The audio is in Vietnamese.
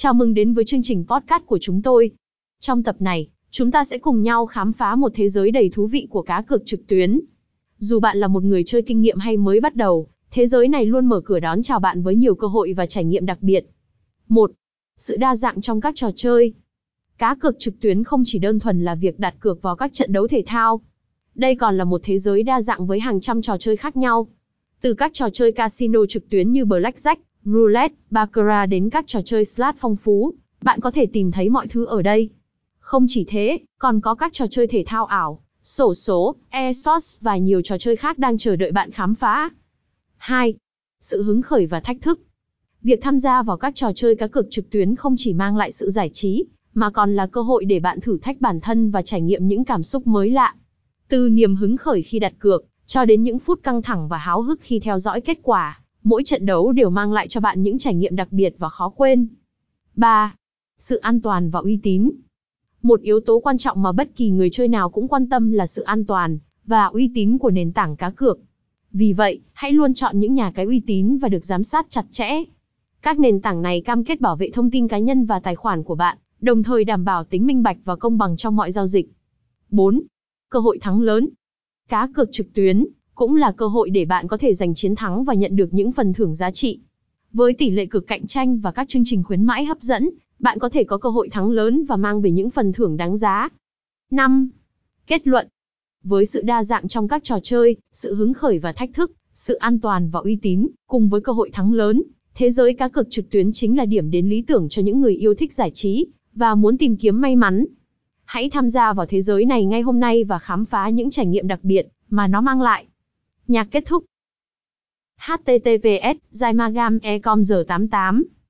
Chào mừng đến với chương trình podcast của chúng tôi. Trong tập này, chúng ta sẽ cùng nhau khám phá một thế giới đầy thú vị của cá cược trực tuyến. Dù bạn là một người chơi kinh nghiệm hay mới bắt đầu, thế giới này luôn mở cửa đón chào bạn với nhiều cơ hội và trải nghiệm đặc biệt. 1. Sự đa dạng trong các trò chơi. Cá cược trực tuyến không chỉ đơn thuần là việc đặt cược vào các trận đấu thể thao. Đây còn là một thế giới đa dạng với hàng trăm trò chơi khác nhau. Từ các trò chơi casino trực tuyến như blackjack, roulette, baccarat đến các trò chơi slot phong phú, bạn có thể tìm thấy mọi thứ ở đây. Không chỉ thế, còn có các trò chơi thể thao ảo, xổ số, esports và nhiều trò chơi khác đang chờ đợi bạn khám phá. 2. Sự hứng khởi và thách thức. Việc tham gia vào các trò chơi cá cược trực tuyến không chỉ mang lại sự giải trí, mà còn là cơ hội để bạn thử thách bản thân và trải nghiệm những cảm xúc mới lạ. Từ niềm hứng khởi khi đặt cược, cho đến những phút căng thẳng và háo hức khi theo dõi kết quả, mỗi trận đấu đều mang lại cho bạn những trải nghiệm đặc biệt và khó quên. 3. Sự an toàn và uy tín. Một yếu tố quan trọng mà bất kỳ người chơi nào cũng quan tâm là sự an toàn và uy tín của nền tảng cá cược. Vì vậy, hãy luôn chọn những nhà cái uy tín và được giám sát chặt chẽ. Các nền tảng này cam kết bảo vệ thông tin cá nhân và tài khoản của bạn, đồng thời đảm bảo tính minh bạch và công bằng trong mọi giao dịch. 4. Cơ hội thắng lớn. Cá cược trực tuyến cũng là cơ hội để bạn có thể giành chiến thắng và nhận được những phần thưởng giá trị. Với tỷ lệ cực cạnh tranh và các chương trình khuyến mãi hấp dẫn, bạn có thể có cơ hội thắng lớn và mang về những phần thưởng đáng giá. 5. Kết luận. Với sự đa dạng trong các trò chơi, sự hứng khởi và thách thức, sự an toàn và uy tín, cùng với cơ hội thắng lớn, thế giới cá cược trực tuyến chính là điểm đến lý tưởng cho những người yêu thích giải trí và muốn tìm kiếm may mắn. Hãy tham gia vào thế giới này ngay hôm nay và khám phá những trải nghiệm đặc biệt mà nó mang lại. Nhạc kết thúc. https://zymagam.com/88